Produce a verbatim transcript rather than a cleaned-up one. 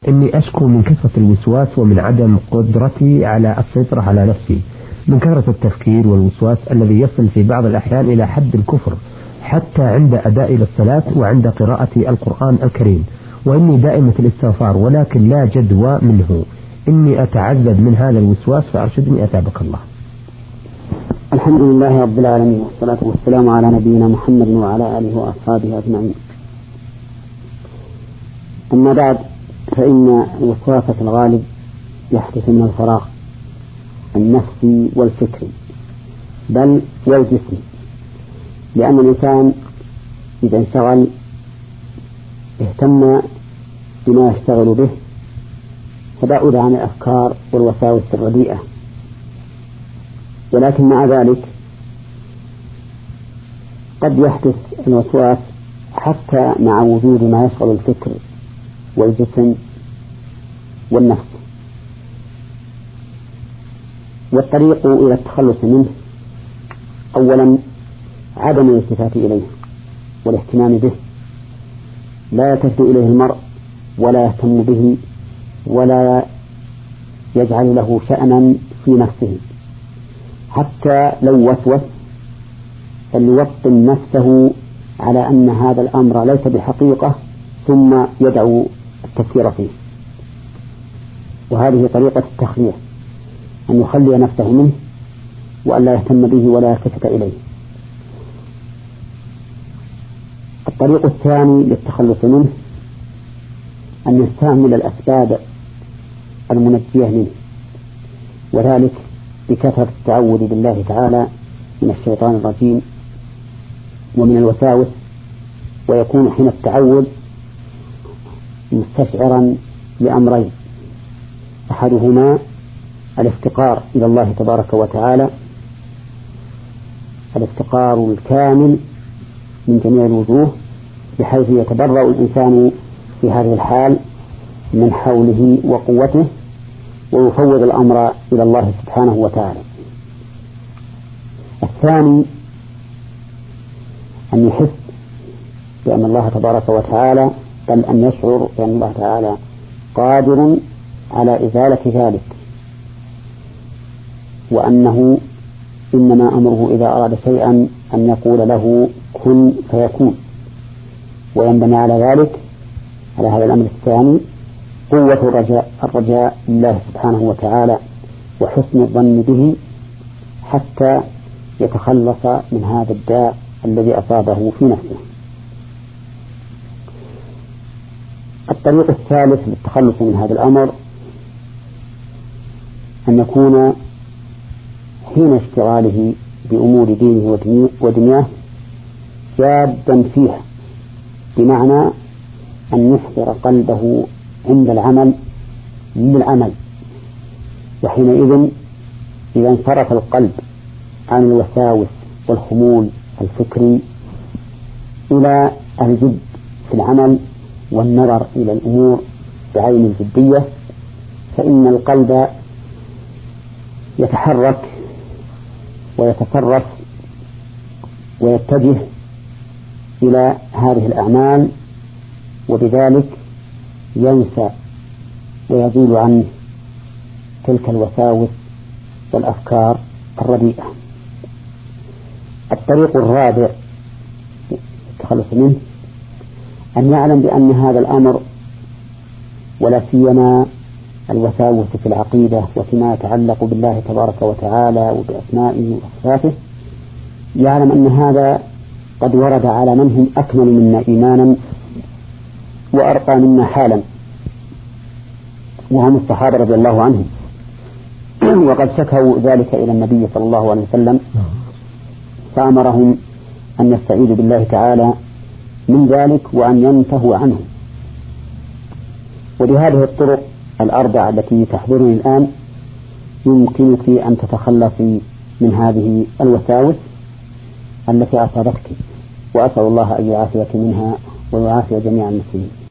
إني أشكو من كثرة الوسواس ومن عدم قدرتي على السيطرة على نفسي، من كثرة التفكير والوسواس الذي يصل في بعض الأحيان إلى حد الكفر حتى عند أداء للصلاة وعند قراءة القرآن الكريم، وإني دائمة الاستغفار ولكن لا جدوى منه. إني أتعذب من هذا الوسواس فأرشدني أثابك الله. الحمد لله رب العالمين، والصلاة والسلام على نبينا محمد وعلى آله وأصحابه أجمعين. أما بعد، فإن الوسواس في الغالب يحدث من الفراغ النفسي والفكري بل والجسمي، لأن الإنسان إذا انشغل اهتم بما يشتغل به فبعد عن الأفكار والوساوس الرديئة. ولكن مع ذلك قد يحدث الوسواس حتى مع وجود ما يشغل الفكر والجسم والنفس. والطريق إلى التخلص منه أولا عدم الالتفات إليه والاهتمام به، لا يلتفت إليه المرء ولا يهتم به ولا يجعل له شأنا في نفسه، حتى لو وسوس فليوطن نفسه على أن هذا الأمر ليس بحقيقة ثم يدعو التفكير فيه. وهذه طريقة التخلية، أن يخلي نفسه منه وأن لا يهتم به ولا يلتفت إليه. الطريق الثاني للتخلص منه أن يستعمل الأسباب المنجية منه، وذلك بكثرة التعوذ بالله تعالى من الشيطان الرجيم ومن الوساوس. ويكون حين التعوذ مستشعرا لأمرين: أحدهما الافتقار إلى الله تبارك وتعالى، الافتقار الكامل من جميع الوجوه، بحيث يتبرأ الإنسان في هذه الحال من حوله وقوته ويفوض الأمر إلى الله سبحانه وتعالى. الثاني أن يحس بأن الله تبارك وتعالى، بل أن يشعر بأن الله تعالى قادر على إزالة ذلك، وأنه إنما أمره إذا أراد شيئا أن يقول له كن فيكون. وينبني على ذلك، على هذا الأمر الثاني، قوة الرجاء الرجاء لله سبحانه وتعالى وحسن الظن به حتى يتخلص من هذا الداء الذي أصابه في نفسه. الطريق الثالث للتخلص من هذا الأمر أن يكون حين اشتغاله بأمور دينه ودنياه جادا فيها، بمعنى أن يحضر قلبه عند العمل للعمل. وحينئذ إذا انصرف القلب عن الوساوس والخمول الفكري إلى الجد في العمل والنظر إلى الأمور بعين الجدية، فإن القلب يتحرك ويتصرف ويتجه إلى هذه الأعمال، وبذلك ينسى ويزول عنه تلك الوساوس والأفكار الرديئة. الطريق الرابع التخلص منه أن يعلم بأن هذا الأمر، ولا سيما الوساوس في العقيدة وفيما يتعلق بالله تبارك وتعالى وبأسمائه وصفاته، يعلم أن هذا قد ورد على من هم أكمل منا إيمانا وأرقى منا حالا، وهم الصحابة رضي الله عنهم. وقد شكوا ذلك إلى النبي صلى الله عليه وسلم فأمرهم أن يستعيذوا بالله تعالى من ذلك وأن ينتهوا عنه. وبهذه الطرق الأربعة التي تحضرني الآن يمكنك أن تتخلصي من هذه الوساوس التي أصابتك، وأسأل الله أن يعافيك منها ويعافي جميع المسلمين.